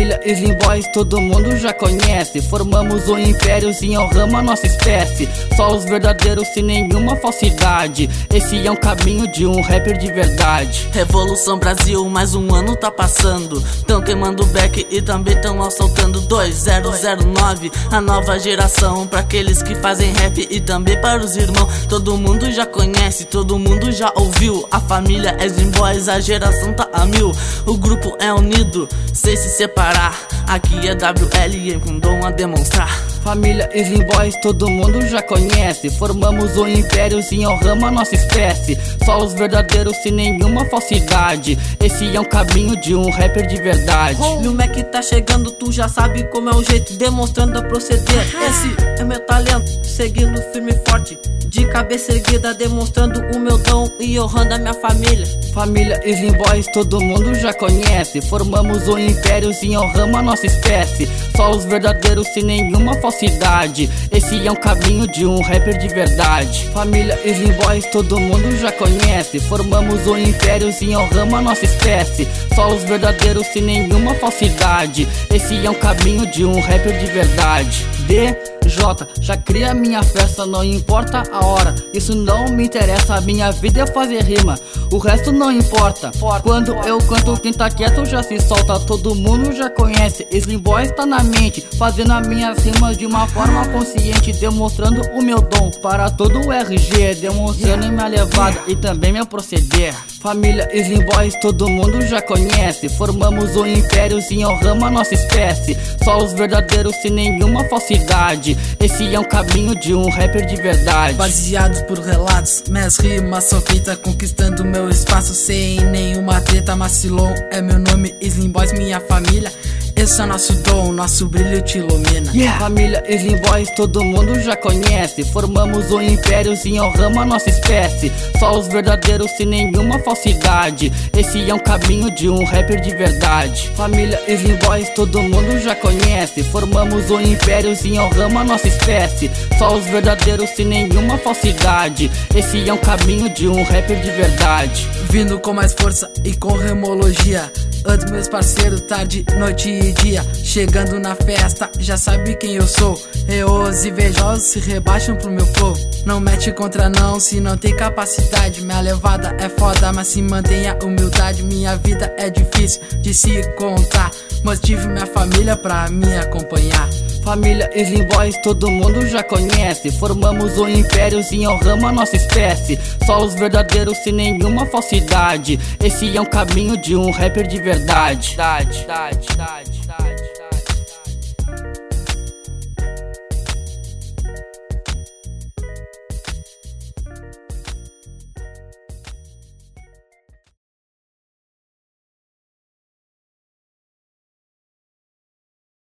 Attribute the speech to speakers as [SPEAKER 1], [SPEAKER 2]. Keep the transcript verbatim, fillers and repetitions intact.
[SPEAKER 1] Família Slim Boys, todo mundo já conhece. Formamos o império e honramos a nossa espécie. Só os verdadeiros sem nenhuma falsidade. Esse é um caminho de um rapper de verdade.
[SPEAKER 2] Revolução Brasil, mais um ano tá passando. Tão queimando o back e também tão assaltando dois zero zero nove. A nova geração, pra aqueles que fazem rap e também para os irmãos. Todo mundo já conhece, todo mundo já ouviu. A família Slim Boys, a geração tá a mil. O grupo é unido, sem se separar. Aqui é W L M com dom a demonstrar.
[SPEAKER 1] Família Slim Boys, todo mundo já conhece. Formamos o império e honramos a nossa espécie. Só os verdadeiros sem nenhuma falsidade. Esse é um caminho de um rapper de verdade.
[SPEAKER 2] E o Mac tá chegando, tu já sabe como é o jeito, demonstrando a proceder. Esse é meu talento, seguindo firme e forte, de cabeça erguida, demonstrando o meu dom e honrando a minha família.
[SPEAKER 1] Família Slim Boys, todo mundo já conhece. Formamos o império e honramos a nossa espécie. Só os verdadeiros sem nenhuma falsidade. Esse é um caminho de um rapper de verdade. Família Slim Boys, todo mundo já conhece. Formamos o império e honramos a nossa espécie. Só os verdadeiros sem nenhuma falsidade. Esse é um caminho de um rapper de verdade. D J, já cria minha festa, não importa a hora. Isso não me interessa, a minha vida é fazer rima. O resto não importa. Quando eu canto, quem tá quieto já se solta. Todo mundo já conhece, Slim Boys tá na mente, fazendo as minhas rimas de uma forma consciente, demonstrando o meu dom para todo o R G, demonstrando minha levada e também meu proceder. Família Slim Boys, todo mundo já conhece. Formamos o império e honramos a nossa espécie. Só os verdadeiros sem nenhuma falsidade. Esse é um caminho de um rapper de verdade.
[SPEAKER 2] Baseado por relatos, minhas rimas são feitas conquistando meu espaço sem nenhuma treta. Macilon é meu nome, Slim Boys minha família. Esse é nosso dom, nosso brilho te ilumina.
[SPEAKER 1] Yeah. Família Slim Boys, todo mundo já conhece. Formamos o império e honramos a nossa espécie. Só os verdadeiros sem nenhuma falsidade. Esse é um caminho de um rapper de verdade. Família Slim Boys, todo mundo já conhece. Formamos o império e honramos a nossa espécie. Só os verdadeiros sem nenhuma falsidade. Esse é um caminho de um rapper de verdade.
[SPEAKER 2] Vindo com mais força e com remologia. Antes meus parceiros, tarde, noite e dia. Chegando na festa, já sabe quem eu sou. E os invejosos se rebaixam pro meu flow. Não mete contra não, se não tem capacidade. Minha levada é foda, mas se mantenha humildade. Minha vida é difícil de se contar, mas tive minha família pra me acompanhar.
[SPEAKER 1] Família Slim Boys, todo mundo já conhece. Formamos o império e honramos a nossa espécie. Só os verdadeiros sem nenhuma falsidade. Esse é um caminho de um rapper de verdade. verdade, verdade, verdade.